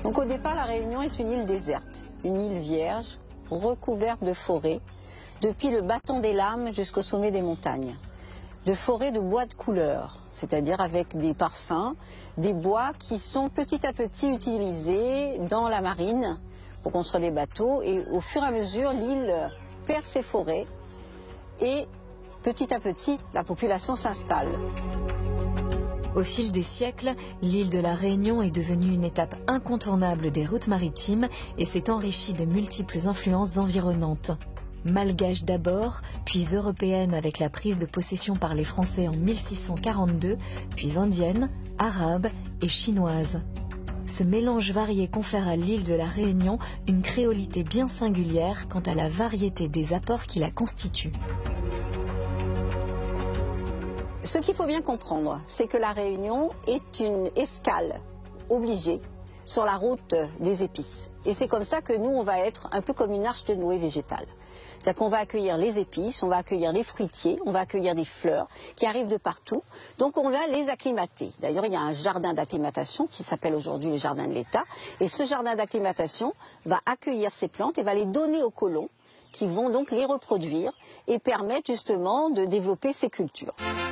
Donc au départ, la Réunion est une île déserte, une île vierge, recouverte de forêts, depuis le bâton des lames jusqu'au sommet des montagnes. De forêts de bois de couleur, c'est-à-dire avec des parfums, des bois qui sont petit à petit utilisés dans la marine pour construire des bateaux. Et au fur et à mesure, l'île perd ses forêts et petit à petit, la population s'installe. Au fil des siècles, l'île de la Réunion est devenue une étape incontournable des routes maritimes et s'est enrichie des multiples influences environnantes. Malgache d'abord, puis européenne avec la prise de possession par les Français en 1642, puis indienne, arabe et chinoise. Ce mélange varié confère à l'île de la Réunion une créolité bien singulière quant à la variété des apports qui la constituent. Ce qu'il faut bien comprendre, c'est que la Réunion est une escale obligée sur la route des épices. Et c'est comme ça que nous, on va être un peu comme une arche de Noé végétale. C'est-à-dire qu'on va accueillir les épices, on va accueillir les fruitiers, on va accueillir des fleurs qui arrivent de partout. Donc on va les acclimater. D'ailleurs, il y a un jardin d'acclimatation qui s'appelle aujourd'hui le jardin de l'État. Et ce jardin d'acclimatation va accueillir ces plantes et va les donner aux colons qui vont donc les reproduire et permettre justement de développer ces cultures.